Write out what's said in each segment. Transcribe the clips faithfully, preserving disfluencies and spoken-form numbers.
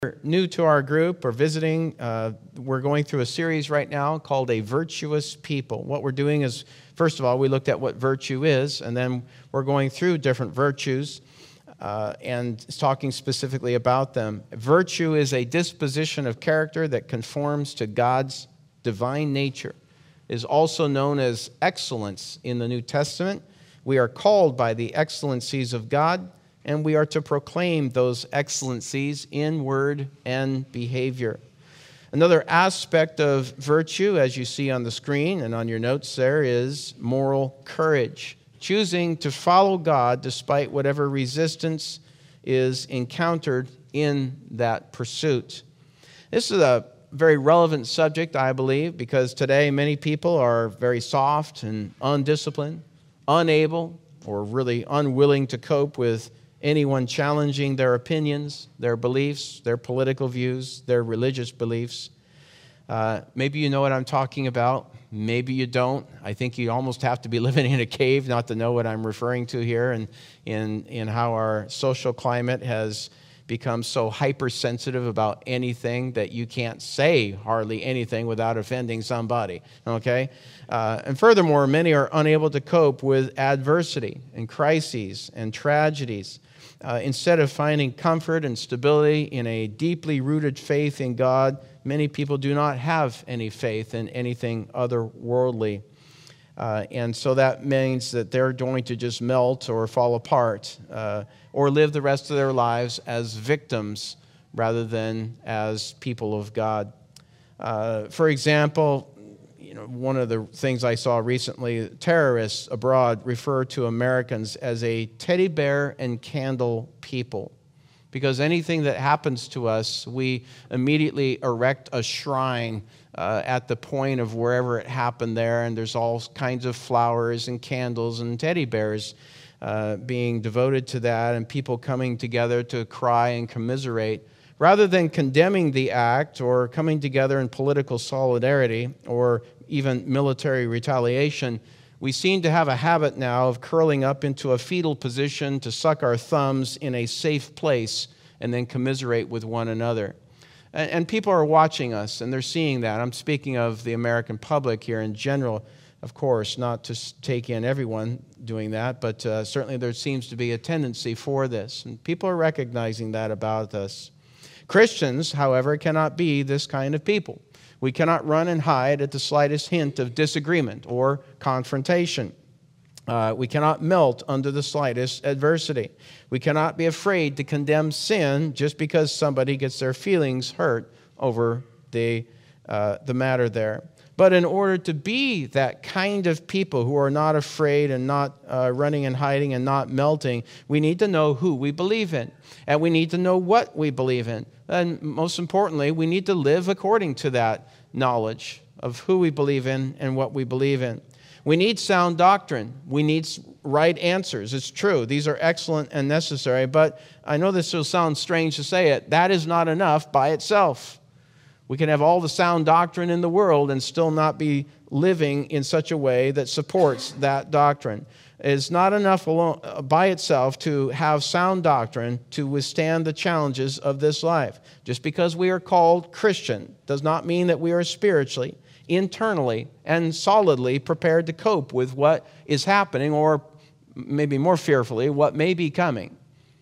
You're new to our group or visiting, uh, we're going through a series right now called A Virtuous People. What we're doing is, first of all, we looked at what virtue is, and then we're going through different virtues uh, and talking specifically about them. Virtue is a disposition of character that conforms to God's divine nature. It is also known as excellence in the New Testament. We are called by the excellencies of God, and we are to proclaim those excellencies in word and behavior. Another aspect of virtue, as you see on the screen and on your notes there, is moral courage. Choosing to follow God despite whatever resistance is encountered in that pursuit. This is a very relevant subject, I believe, because today many people are very soft and undisciplined, unable or really unwilling to cope with anyone challenging their opinions, their beliefs, their political views, their religious beliefs. Uh, maybe you know what I'm talking about. Maybe you don't. I think you almost have to be living in a cave not to know what I'm referring to here, and in, in how our social climate has become so hypersensitive about anything that you can't say hardly anything without offending somebody, okay? Uh, and furthermore, many are unable to cope with adversity and crises and tragedies. Uh, instead of finding comfort and stability in a deeply rooted faith in God, many people do not have any faith in anything otherworldly. Uh, and so that means that they're going to just melt or fall apart uh, or live the rest of their lives as victims rather than as people of God. Uh, for example, you know, one of the things I saw recently, terrorists abroad refer to Americans as a teddy bear and candle people. Because anything that happens to us, we immediately erect a shrine uh, at the point of wherever it happened there, and there's all kinds of flowers and candles and teddy bears uh, being devoted to that, and people coming together to cry and commiserate. Rather than condemning the act or coming together in political solidarity or even military retaliation, we seem to have a habit now of curling up into a fetal position to suck our thumbs in a safe place and then commiserate with one another. And, and people are watching us, and they're seeing that. I'm speaking of the American public here in general, of course, not to take in everyone doing that, but uh, certainly there seems to be a tendency for this. And people are recognizing that about us. Christians, however, cannot be this kind of people. We cannot run and hide at the slightest hint of disagreement or confrontation. Uh, we cannot melt under the slightest adversity. We cannot be afraid to condemn sin just because somebody gets their feelings hurt over the, uh, the matter there. But in order to be that kind of people who are not afraid and not uh, running and hiding and not melting, we need to know who we believe in. And we need to know what we believe in. And most importantly, we need to live according to that knowledge of who we believe in and what we believe in. We need sound doctrine. We need right answers. It's true. These are excellent and necessary. But I know this will sound strange to say it. That is not enough by itself. We can have all the sound doctrine in the world and still not be living in such a way that supports that doctrine. It's not enough alone, by itself to have sound doctrine to withstand the challenges of this life. Just because we are called Christian does not mean that we are spiritually, internally, and solidly prepared to cope with what is happening, or maybe more fearfully, what may be coming.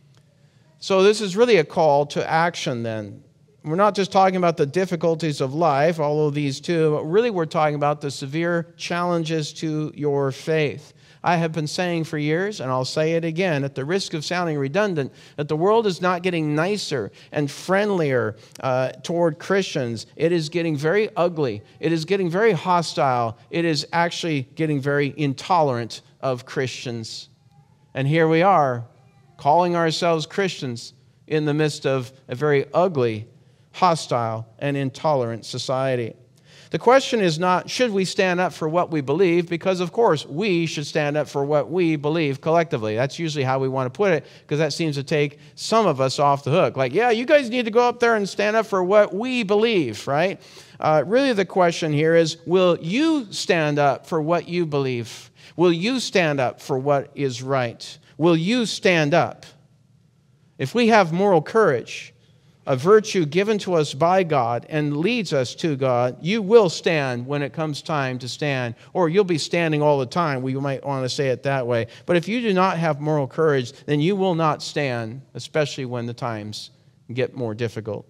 So this is really a call to action then. We're not just talking about the difficulties of life, although these too, but really we're talking about the severe challenges to your faith. I have been saying for years, and I'll say it again, at the risk of sounding redundant, that the world is not getting nicer and friendlier uh, toward Christians. It is getting very ugly. It is getting very hostile. It is actually getting very intolerant of Christians. And here we are, calling ourselves Christians in the midst of a very ugly, hostile, and intolerant society. The question is not, should we stand up for what we believe? Because, of course, we should stand up for what we believe collectively. That's usually how we want to put it, because that seems to take some of us off the hook. Like, yeah, you guys need to go up there and stand up for what we believe, right? Uh, really, the question here is, will you stand up for what you believe? Will you stand up for what is right? Will you stand up? If we have moral courage, a virtue given to us by God and leads us to God, you will stand when it comes time to stand. Or you'll be standing all the time. We might want to say it that way. But if you do not have moral courage, then you will not stand, especially when the times get more difficult.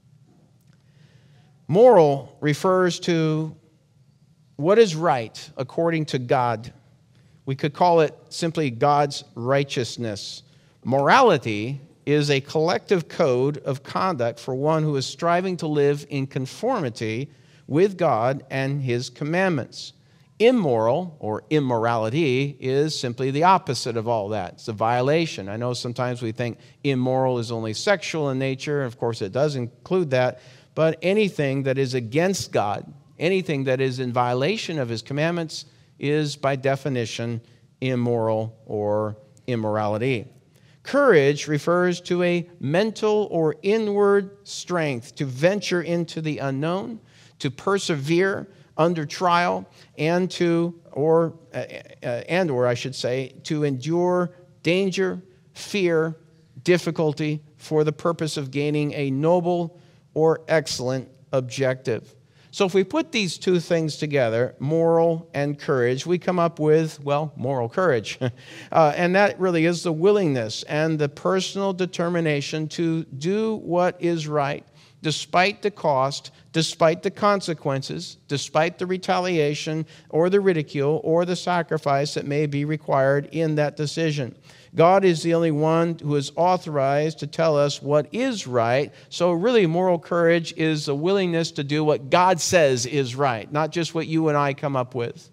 Moral refers to what is right according to God. We could call it simply God's righteousness. Morality is a collective code of conduct for one who is striving to live in conformity with God and His commandments. Immoral, or immorality, is simply the opposite of all that. It's a violation. I know sometimes we think immoral is only sexual in nature. Of course, it does include that. But anything that is against God, anything that is in violation of His commandments, is by definition immoral or immorality. Courage refers to a mental or inward strength to venture into the unknown, to persevere under trial, and to, or uh, and or I should say, to endure danger, fear, difficulty for the purpose of gaining a noble or excellent objective. So if we put these two things together, moral and courage, we come up with, well, moral courage. uh, and that really is the willingness and the personal determination to do what is right, despite the cost, despite the consequences, despite the retaliation or the ridicule or the sacrifice that may be required in that decision. God is the only one who is authorized to tell us what is right. So really, moral courage is a willingness to do what God says is right, not just what you and I come up with.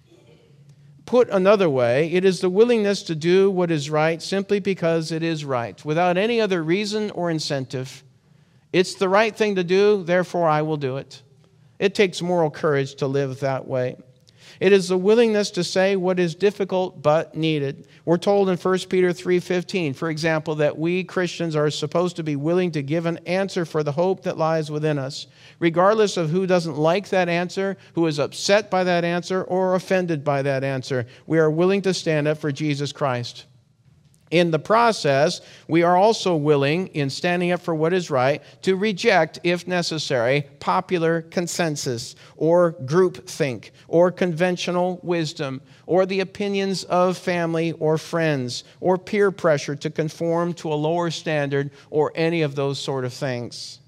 Put another way, it is the willingness to do what is right simply because it is right, without any other reason or incentive. It's the right thing to do, therefore I will do it. It takes moral courage to live that way. It is the willingness to say what is difficult but needed. We're told in First Peter three fifteen, for example, that we Christians are supposed to be willing to give an answer for the hope that lies within us, regardless of who doesn't like that answer, who is upset by that answer, or offended by that answer. We are willing to stand up for Jesus Christ. In the process, we are also willing, in standing up for what is right, to reject, if necessary, popular consensus or groupthink or conventional wisdom or the opinions of family or friends or peer pressure to conform to a lower standard or any of those sort of things.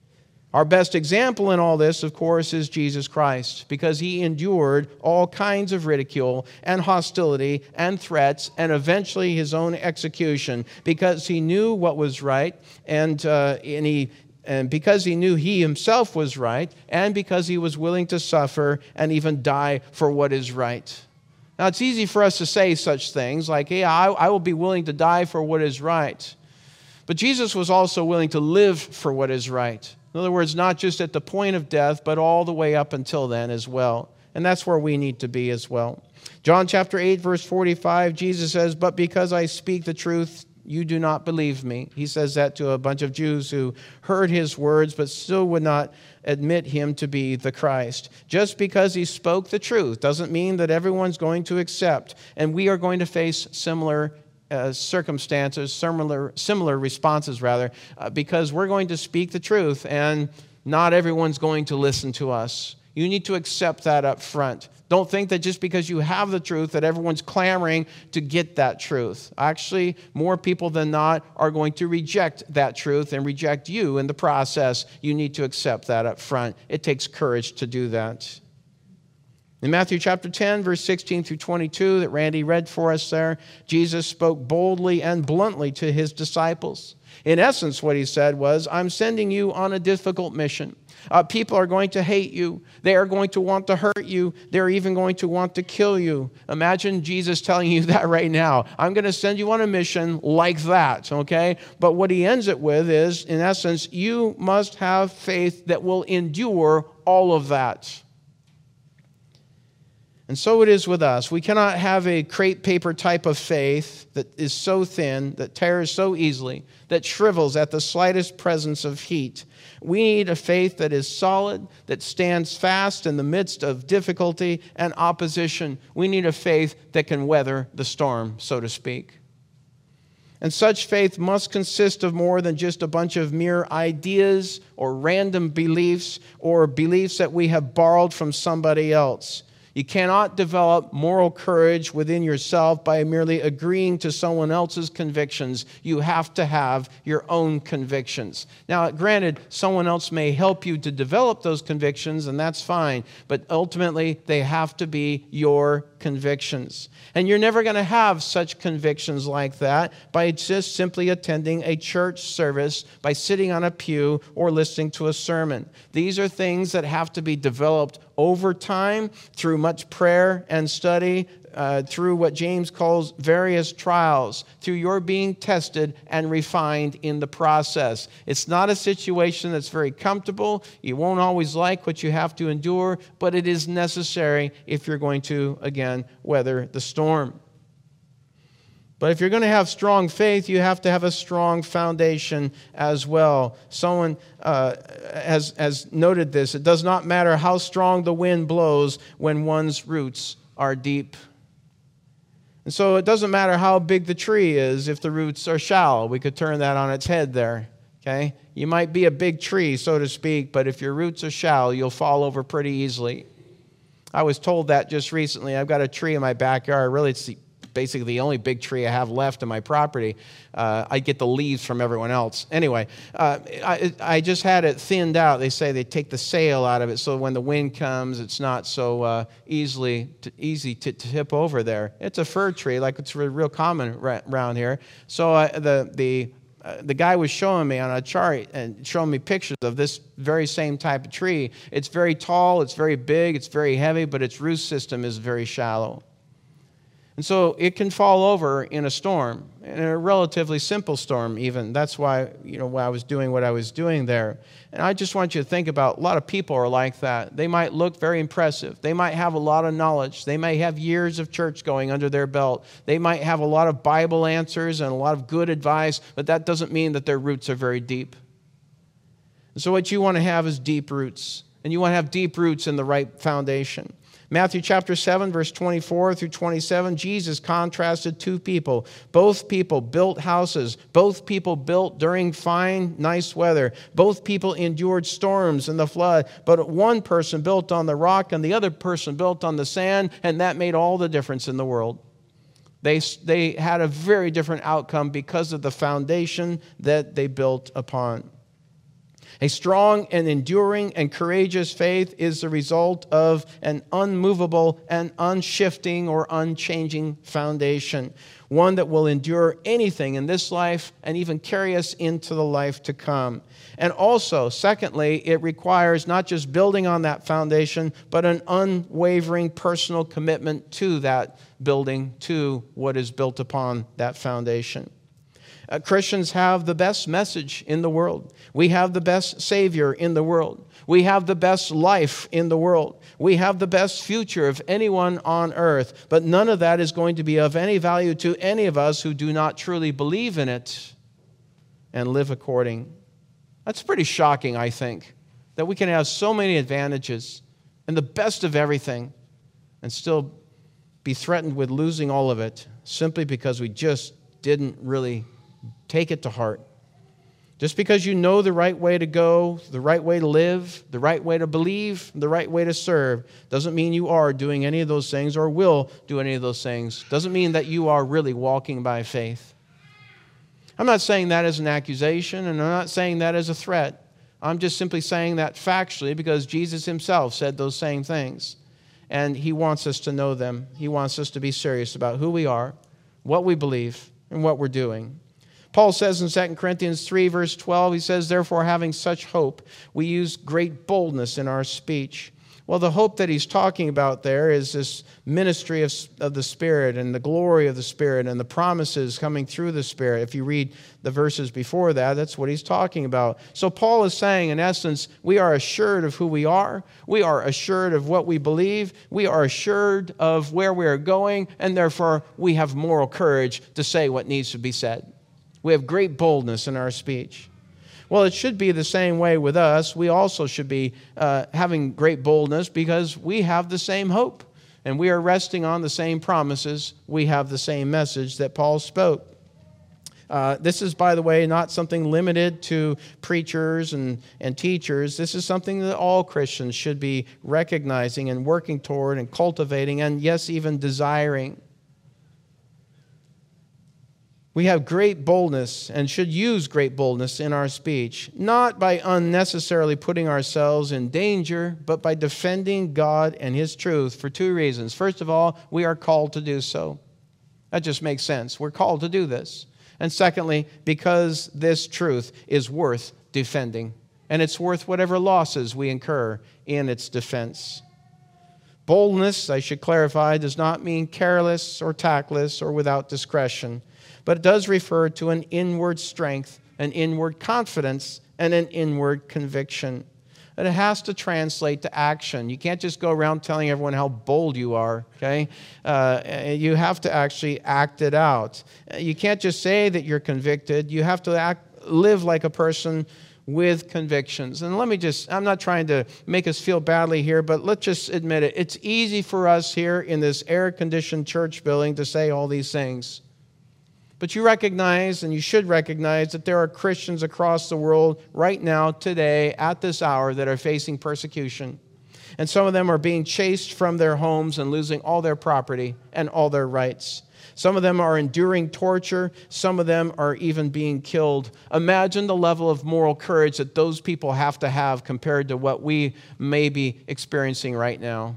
Our best example in all this, of course, is Jesus Christ, because He endured all kinds of ridicule and hostility and threats and eventually His own execution because He knew what was right and, uh, and, he, and because He knew He Himself was right and because He was willing to suffer and even die for what is right. Now, it's easy for us to say such things like, hey, I, I will be willing to die for what is right. But Jesus was also willing to live for what is right. In other words, not just at the point of death, but all the way up until then as well. And that's where we need to be as well. John chapter eight, verse forty-five, Jesus says, "But because I speak the truth, you do not believe me." He says that to a bunch of Jews who heard His words, but still would not admit Him to be the Christ. Just because He spoke the truth doesn't mean that everyone's going to accept. And we are going to face similar Uh, circumstances, similar similar responses rather, uh, because we're going to speak the truth and not everyone's going to listen to us. You need to accept that up front. Don't think that just because you have the truth that everyone's clamoring to get that truth. Actually, more people than not are going to reject that truth and reject you in the process. You need to accept that up front. It takes courage to do that. In Matthew chapter ten, verse sixteen through twenty-two, that Randy read for us there, Jesus spoke boldly and bluntly to His disciples. In essence, what He said was, I'm sending you on a difficult mission. Uh, people are going to hate you. They are going to want to hurt you. They're even going to want to kill you. Imagine Jesus telling you that right now. I'm going to send you on a mission like that, okay? But what He ends it with is, in essence, you must have faith that will endure all of that. And so it is with us. We cannot have a crepe paper type of faith that is so thin, that tears so easily, that shrivels at the slightest presence of heat. We need a faith that is solid, that stands fast in the midst of difficulty and opposition. We need a faith that can weather the storm, so to speak. And such faith must consist of more than just a bunch of mere ideas or random beliefs or beliefs that we have borrowed from somebody else. You cannot develop moral courage within yourself by merely agreeing to someone else's convictions. You have to have your own convictions. Now, granted, someone else may help you to develop those convictions, and that's fine, but ultimately they have to be your convictions. And you're never going to have such convictions like that by just simply attending a church service, by sitting on a pew, or listening to a sermon. These are things that have to be developed over time through much prayer and study, uh, through what James calls various trials, through your being tested and refined in the process. It's not a situation that's very comfortable. You won't always like what you have to endure, but it is necessary if you're going to, again, weather the storm. But if you're going to have strong faith, you have to have a strong foundation as well. Someone uh, has, has noted this. It does not matter how strong the wind blows when one's roots are deep. And so it doesn't matter how big the tree is if the roots are shallow. We could turn that on its head there. Okay? You might be a big tree, so to speak, but if your roots are shallow, you'll fall over pretty easily. I was told that just recently. I've got a tree in my backyard. Really, it's the basically the only big tree I have left in my property. Uh, I get the leaves from everyone else. Anyway, uh, I, I just had it thinned out. They say they take the sail out of it so when the wind comes, it's not so uh, easily to, easy to, to tip over there. It's a fir tree, like it's real common around here. So uh, the the uh, the guy was showing me on a chart and showing me pictures of this very same type of tree. It's very tall, it's very big, it's very heavy, but its root system is very shallow. And so it can fall over in a storm, in a relatively simple storm even. That's why, you know, why I was doing what I was doing there. And I just want you to think about, a lot of people are like that. They might look very impressive. They might have a lot of knowledge. They may have years of church going under their belt. They might have a lot of Bible answers and a lot of good advice, but that doesn't mean that their roots are very deep. And so what you want to have is deep roots. And you want to have deep roots in the right foundation. Matthew chapter seven, verse twenty-four through twenty-seven, Jesus contrasted two people. Both people built houses. Both people built during fine, nice weather. Both people endured storms and the flood. But one person built on the rock and the other person built on the sand, and that made all the difference in the world. They, they had a very different outcome because of the foundation that they built upon. A strong and enduring and courageous faith is the result of an unmovable and unshifting or unchanging foundation, one that will endure anything in this life and even carry us into the life to come. And also, secondly, it requires not just building on that foundation, but an unwavering personal commitment to that building, to what is built upon that foundation. Uh, Christians have the best message in the world. We have the best Savior in the world. We have the best life in the world. We have the best future of anyone on earth. But none of that is going to be of any value to any of us who do not truly believe in it and live according. That's pretty shocking, I think, that we can have so many advantages and the best of everything and still be threatened with losing all of it simply because we just didn't really take it to heart. Just because you know the right way to go, the right way to live, the right way to believe, the right way to serve, doesn't mean you are doing any of those things or will do any of those things. Doesn't mean that you are really walking by faith. I'm not saying that as an accusation, and I'm not saying that as a threat. I'm just simply saying that factually because Jesus himself said those same things. And he wants us to know them. He wants us to be serious about who we are, what we believe, and what we're doing. Paul says in Second Corinthians three, verse twelve, he says, therefore, having such hope, we use great boldness in our speech. Well, the hope that he's talking about there is this ministry of, of the Spirit and the glory of the Spirit and the promises coming through the Spirit. If you read the verses before that, that's what he's talking about. So Paul is saying, in essence, we are assured of who we are. We are assured of what we believe. We are assured of where we are going, and therefore we have moral courage to say what needs to be said. We have great boldness in our speech. Well, it should be the same way with us. We also should be uh, having great boldness because we have the same hope and we are resting on the same promises. We have the same message that Paul spoke. Uh, this is, by the way, not something limited to preachers and, and teachers. This is something that all Christians should be recognizing and working toward and cultivating and, yes, even desiring. We have great boldness and should use great boldness in our speech, not by unnecessarily putting ourselves in danger, but by defending God and His truth for two reasons. First of all, we are called to do so. That just makes sense. We're called to do this. And secondly, because this truth is worth defending, and it's worth whatever losses we incur in its defense. Boldness, I should clarify, does not mean careless or tactless or without discretion, but it does refer to an inward strength, an inward confidence, and an inward conviction. And it has to translate to action. You can't just go around telling everyone how bold you are, okay? Uh, you have to actually act it out. You can't just say that you're convicted. You have to act, live like a person with convictions. And let me just, I'm not trying to make us feel badly here, but let's just admit it. It's easy for us here in this air-conditioned church building to say all these things. But you recognize, and you should recognize, that there are Christians across the world right now, today, at this hour, that are facing persecution. And some of them are being chased from their homes and losing all their property and all their rights. Some of them are enduring torture. Some of them are even being killed. Imagine the level of moral courage that those people have to have compared to what we may be experiencing right now.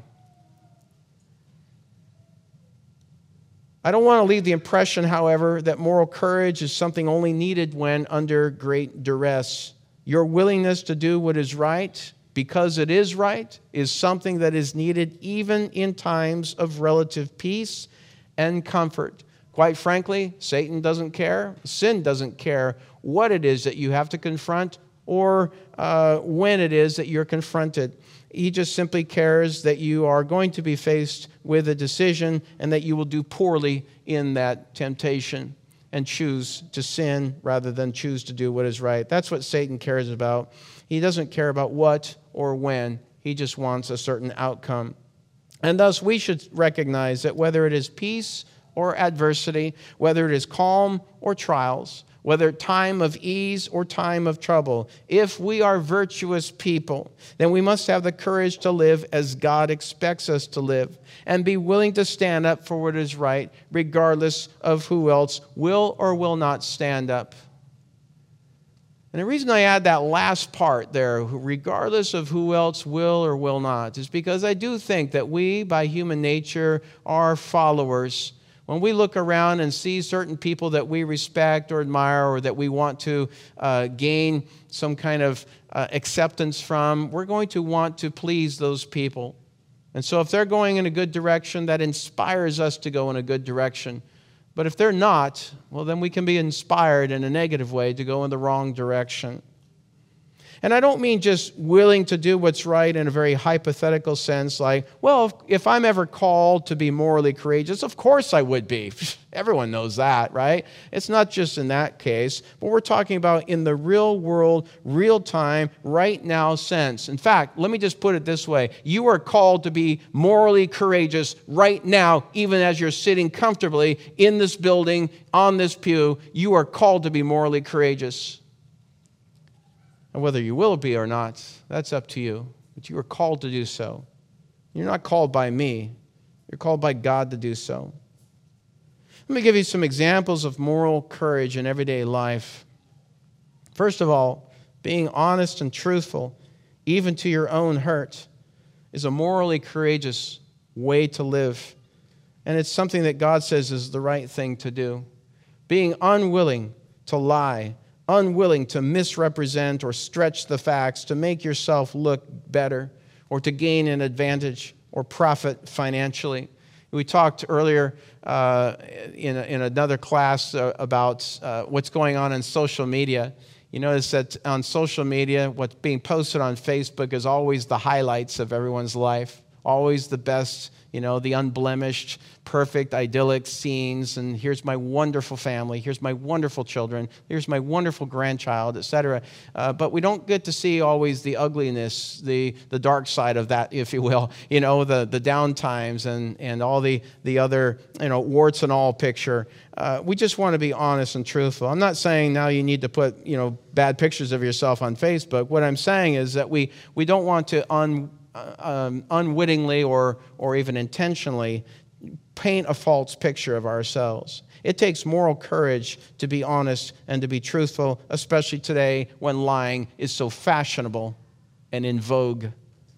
I don't want to leave the impression, however, that moral courage is something only needed when under great duress. Your willingness to do what is right, because it is right, is something that is needed even in times of relative peace and comfort. Quite frankly, Satan doesn't care. Sin doesn't care what it is that you have to confront or uh, when it is that you're confronted. He just simply cares that you are going to be faced with a decision and that you will do poorly in that temptation and choose to sin rather than choose to do what is right. That's what Satan cares about. He doesn't care about what or when. He just wants a certain outcome. And thus we should recognize that whether it is peace or adversity, whether it is calm or trials, whether time of ease or time of trouble, if we are virtuous people, then we must have the courage to live as God expects us to live and be willing to stand up for what is right, regardless of who else will or will not stand up. And the reason I add that last part there, regardless of who else will or will not, is because I do think that we, by human nature, are followers. When we look around and see certain people that we respect or admire or that we want to uh, gain some kind of uh, acceptance from, we're going to want to please those people. And so if they're going in a good direction, that inspires us to go in a good direction. But if they're not, well, then we can be inspired in a negative way to go in the wrong direction. And I don't mean just willing to do what's right in a very hypothetical sense, like, well, if, if I'm ever called to be morally courageous, of course I would be. Everyone knows that, right? It's not just in that case, but we're talking about in the real world, real time, right now sense. In fact, let me just put it this way. You are called to be morally courageous right now, even as you're sitting comfortably in this building, on this pew. You are called to be morally courageous. And whether you will be or not, that's up to you. But you are called to do so. You're not called by me. You're called by God to do so. Let me give you some examples of moral courage in everyday life. First of all, being honest and truthful, even to your own hurt, is a morally courageous way to live. And it's something that God says is the right thing to do. Being unwilling to lie, unwilling to misrepresent or stretch the facts to make yourself look better or to gain an advantage or profit financially. We talked earlier uh, in, a, in another class uh, about uh, what's going on in social media. You notice that on social media, what's being posted on Facebook is always the highlights of everyone's life, always the best, you know, the unblemished, perfect, idyllic scenes, and here's my wonderful family, here's my wonderful children, here's my wonderful grandchild, et cetera. Uh, but we don't get to see always the ugliness, the the dark side of that, if you will, you know, the the down times and and all the the other, you know, warts and all picture. Uh, we just want to be honest and truthful. I'm not saying now you need to put, you know, bad pictures of yourself on Facebook. What I'm saying is that we we don't want to un Um, unwittingly or, or even intentionally paint a false picture of ourselves. It takes moral courage to be honest and to be truthful, especially today when lying is so fashionable and in vogue.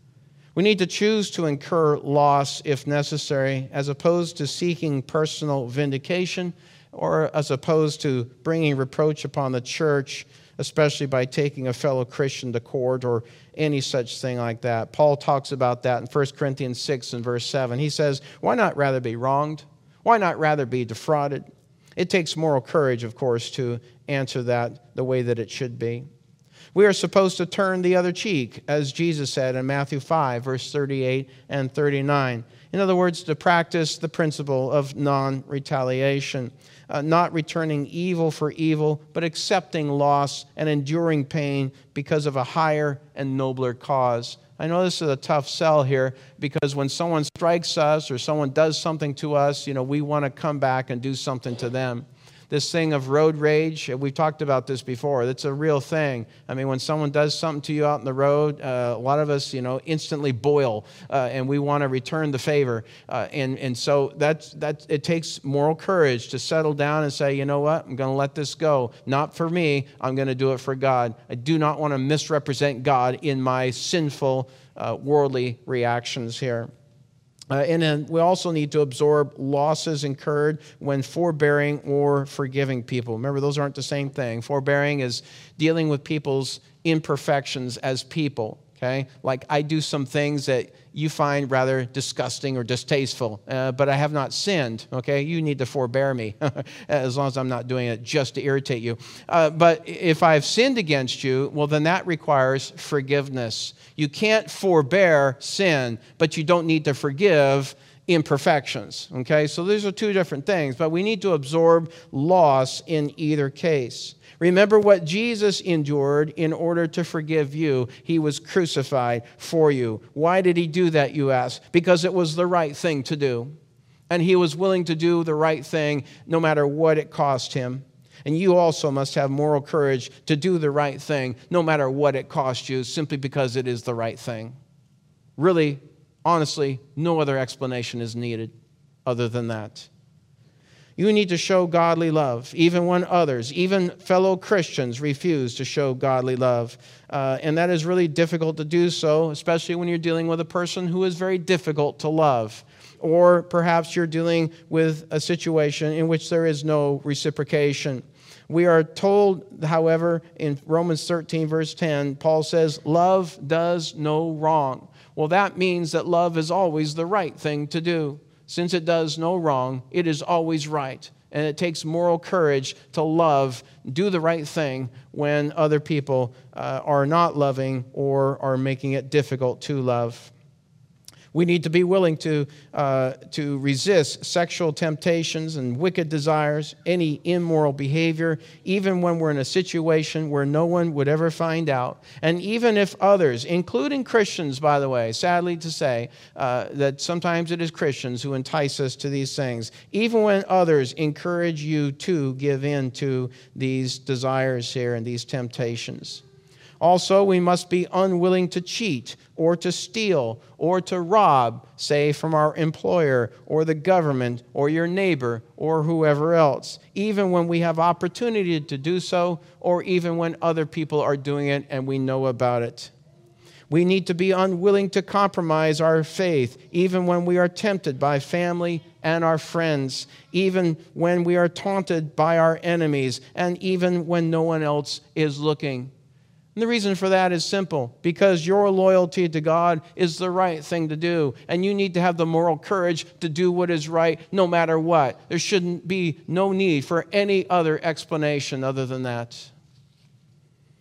We need to choose to incur loss if necessary, as opposed to seeking personal vindication or as opposed to bringing reproach upon the church, especially by taking a fellow Christian to court or any such thing like that. Paul talks about that in First Corinthians six and verse seven. He says, why not rather be wronged? Why not rather be defrauded? It takes moral courage, of course, to answer that the way that it should be. We are supposed to turn the other cheek, as Jesus said in Matthew five, verse thirty-eight and thirty-nine. In other words, to practice the principle of non-retaliation, uh, not returning evil for evil, but accepting loss and enduring pain because of a higher and nobler cause. I know this is a tough sell here because when someone strikes us or someone does something to us, you know, we want to come back and do something to them. This thing of road rage, we've talked about this before. That's a real thing. I mean, when someone does something to you out in the road, uh, a lot of us, you know, instantly boil, uh, and we want to return the favor. Uh, and and so that's that. It takes moral courage to settle down and say, you know what, I'm going to let this go. Not for me. I'm going to do it for God. I do not want to misrepresent God in my sinful, uh, worldly reactions here. Uh, and then we also need to absorb losses incurred when forbearing or forgiving people. Remember, those aren't the same thing. Forbearing is dealing with people's imperfections as people, okay? Like I do some things that you find rather disgusting or distasteful, uh, but I have not sinned, okay? You need to forbear me as long as I'm not doing it just to irritate you. Uh, but if I've sinned against you, well, then that requires forgiveness. You can't forbear sin, but you don't need to forgive imperfections, okay? So these are two different things, but we need to absorb loss in either case. Remember what Jesus endured in order to forgive you. He was crucified for you. Why did he do that, you ask? Because it was the right thing to do. And he was willing to do the right thing no matter what it cost him. And you also must have moral courage to do the right thing no matter what it costs you, simply because it is the right thing. Really, honestly, no other explanation is needed other than that. You need to show godly love, even when others, even fellow Christians, refuse to show godly love. Uh, and that is really difficult to do so, especially when you're dealing with a person who is very difficult to love. Or perhaps you're dealing with a situation in which there is no reciprocation. We are told, however, in Romans thirteen, verse ten, Paul says, love does no wrong. Well, that means that love is always the right thing to do. Since it does no wrong, it is always right. And it takes moral courage to love, do the right thing when other people uh, are not loving or are making it difficult to love. We need to be willing to, uh, to resist sexual temptations and wicked desires, any immoral behavior, even when we're in a situation where no one would ever find out. And even if others, including Christians, by the way, sadly to say, uh, that sometimes it is Christians who entice us to these things, even when others encourage you to give in to these desires here and these temptations. Also, we must be unwilling to cheat or to steal or to rob, say, from our employer or the government or your neighbor or whoever else, even when we have opportunity to do so or even when other people are doing it and we know about it. We need to be unwilling to compromise our faith, even when we are tempted by family and our friends, even when we are taunted by our enemies, and even when no one else is looking. And the reason for that is simple, because your loyalty to God is the right thing to do, and you need to have the moral courage to do what is right no matter what. There shouldn't be no need for any other explanation other than that.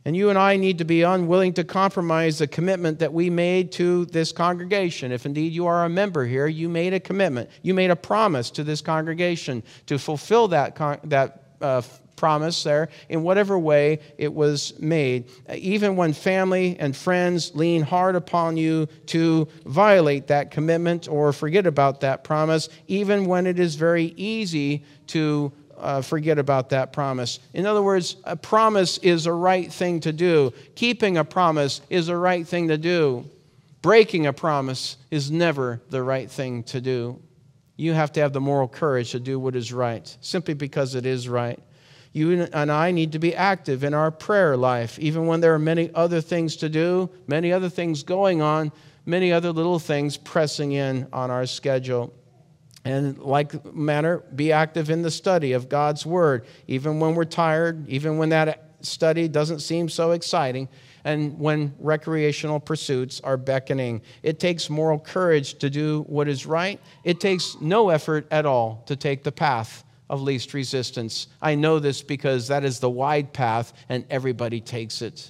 And you and I need to be unwilling to compromise the commitment that we made to this congregation. If indeed you are a member here, you made a commitment. You made a promise to this congregation to fulfill that, con- that uh, promise there in whatever way it was made. Even when family and friends lean hard upon you to violate that commitment or forget about that promise, even when it is very easy to Uh, forget about that promise. In other words, a promise is a right thing to do. Keeping a promise is a right thing to do. Breaking a promise is never the right thing to do. You have to have the moral courage to do what is right, simply because it is right. You and I need to be active in our prayer life, even when there are many other things to do, many other things going on, many other little things pressing in on our schedule. And like manner, be active in the study of God's Word, even when we're tired, even when that study doesn't seem so exciting, and when recreational pursuits are beckoning. It takes moral courage to do what is right. It takes no effort at all to take the path of least resistance. I know this because that is the wide path, and everybody takes it.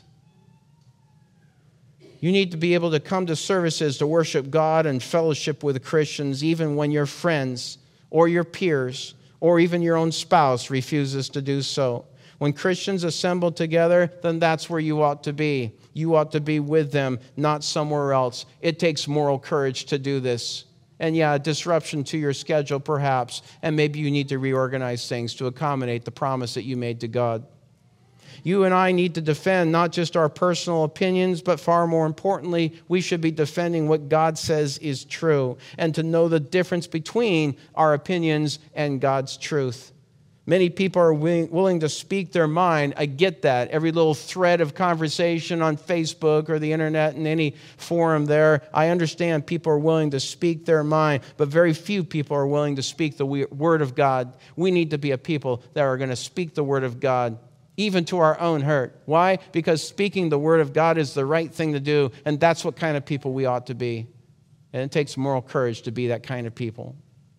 You need to be able to come to services to worship God and fellowship with Christians even when your friends or your peers or even your own spouse refuses to do so. When Christians assemble together, then that's where you ought to be. You ought to be with them, not somewhere else. It takes moral courage to do this. And yeah, a disruption to your schedule perhaps, and maybe you need to reorganize things to accommodate the promise that you made to God. You and I need to defend not just our personal opinions, but far more importantly, we should be defending what God says is true, and to know the difference between our opinions and God's truth. Many people are willing to speak their mind. I get that. Every little thread of conversation on Facebook or the internet and any forum there, I understand people are willing to speak their mind, but very few people are willing to speak the Word of God. We need to be a people that are going to speak the Word of God, even to our own hurt. Why? Because speaking the Word of God is the right thing to do, and that's what kind of people we ought to be. And it takes moral courage to be that kind of people.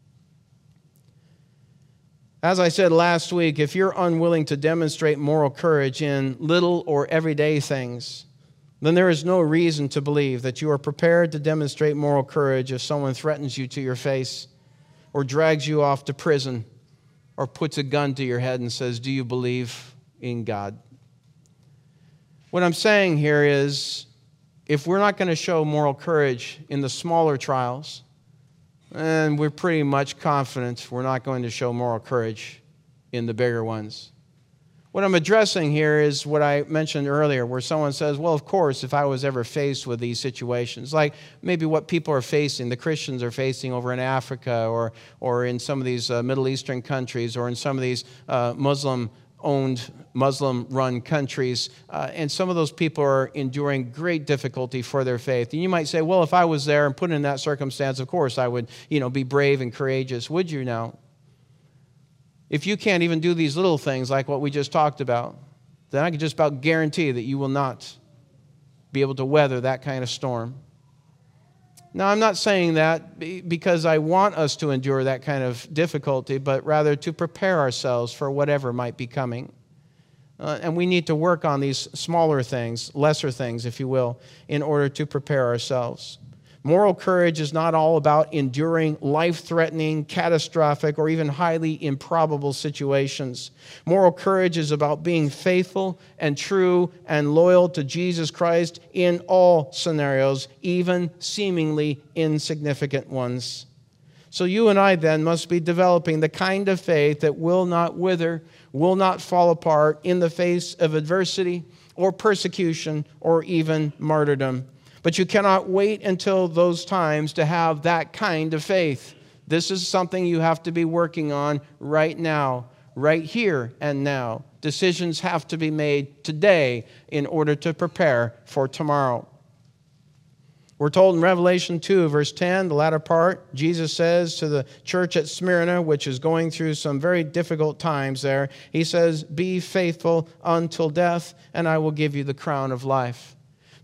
As I said last week, if you're unwilling to demonstrate moral courage in little or everyday things, then there is no reason to believe that you are prepared to demonstrate moral courage if someone threatens you to your face or drags you off to prison or puts a gun to your head and says, "Do you believe in God?" What I'm saying here is, if we're not going to show moral courage in the smaller trials, and we're pretty much confident we're not going to show moral courage in the bigger ones. What I'm addressing here is what I mentioned earlier, where someone says, well, of course, if I was ever faced with these situations, like maybe what people are facing, the Christians are facing over in Africa or, or in some of these uh, Middle Eastern countries or in some of these uh, Muslim owned, Muslim-run countries, uh, and some of those people are enduring great difficulty for their faith. And you might say, well, if I was there and put in that circumstance, of course I would, you know, be brave and courageous. Would you now? If you can't even do these little things like what we just talked about, then I can just about guarantee that you will not be able to weather that kind of storm. Now, I'm not saying that because I want us to endure that kind of difficulty, but rather to prepare ourselves for whatever might be coming. Uh, and we need to work on these smaller things, lesser things, if you will, in order to prepare ourselves. Moral courage is not all about enduring life-threatening, catastrophic, or even highly improbable situations. Moral courage is about being faithful and true and loyal to Jesus Christ in all scenarios, even seemingly insignificant ones. So you and I then must be developing the kind of faith that will not wither, will not fall apart in the face of adversity or persecution or even martyrdom. But you cannot wait until those times to have that kind of faith. This is something you have to be working on right now, right here and now. Decisions have to be made today in order to prepare for tomorrow. We're told in Revelation two, verse ten, the latter part, Jesus says to the church at Smyrna, which is going through some very difficult times there, he says, "Be faithful until death, and I will give you the crown of life."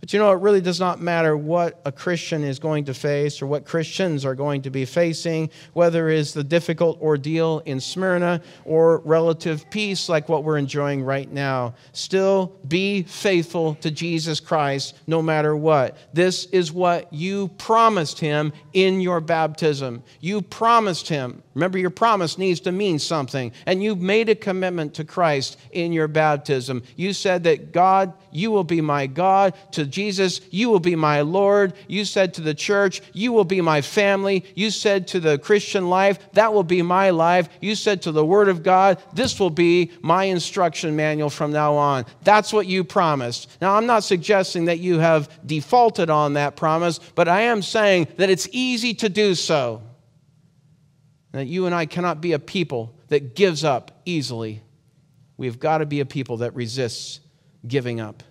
But you know, it really does not matter what a Christian is going to face or what Christians are going to be facing, whether it is the difficult ordeal in Smyrna or relative peace like what we're enjoying right now. Still be faithful to Jesus Christ no matter what. This is what you promised him in your baptism. You promised him. Remember, your promise needs to mean something. And you made a commitment to Christ in your baptism. You said that, God, you will be my God. To Jesus, you will be my Lord. You said to the church, you will be my family. You said to the Christian life, that will be my life. You said to the Word of God, this will be my instruction manual from now on. That's what you promised. Now, I'm not suggesting that you have defaulted on that promise, but I am saying that it's easy to do so. That you and I cannot be a people that gives up easily. We've got to be a people that resists giving up.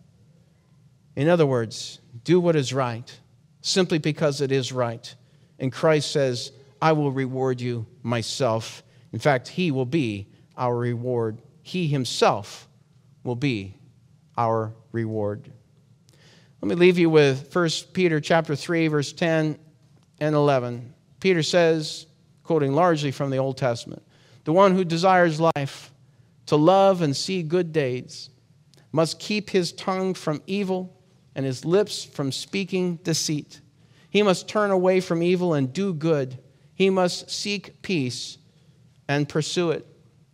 In other words, do what is right, simply because it is right. And Christ says, I will reward you myself. In fact, he will be our reward. He himself will be our reward. Let me leave you with First Peter chapter three, verse ten and eleven. Peter says, quoting largely from the Old Testament, the one who desires life, to love and see good days, must keep his tongue from evil and his lips from speaking deceit. He must turn away from evil and do good. He must seek peace and pursue it.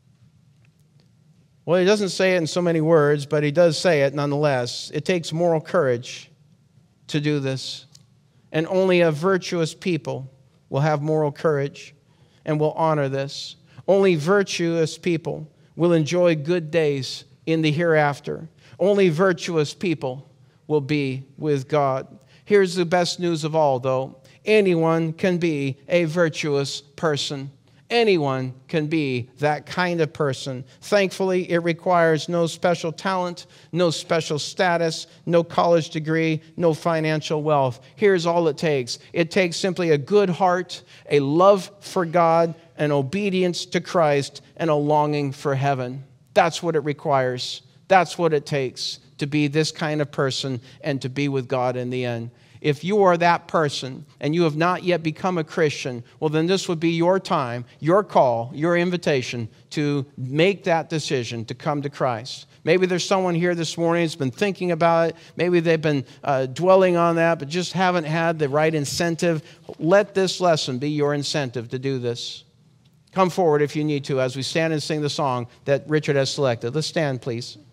Well, he doesn't say it in so many words, but he does say it nonetheless. It takes moral courage to do this. And only a virtuous people will have moral courage and will honor this. Only virtuous people will enjoy good days in the hereafter. Only virtuous people will be with God. Here's the best news of all, though. Anyone can be a virtuous person. Anyone can be that kind of person. Thankfully, it requires no special talent, no special status, no college degree, no financial wealth. Here's all it takes. It takes simply a good heart, a love for God, an obedience to Christ, and a longing for heaven. That's what it requires. That's what it takes to be this kind of person and to be with God in the end. If you are that person and you have not yet become a Christian, well, then this would be your time, your call, your invitation to make that decision to come to Christ. Maybe there's someone here this morning that's been thinking about it. Maybe they've been uh, dwelling on that, but just haven't had the right incentive. Let this lesson be your incentive to do this. Come forward if you need to as we stand and sing the song that Richard has selected. Let's stand, please.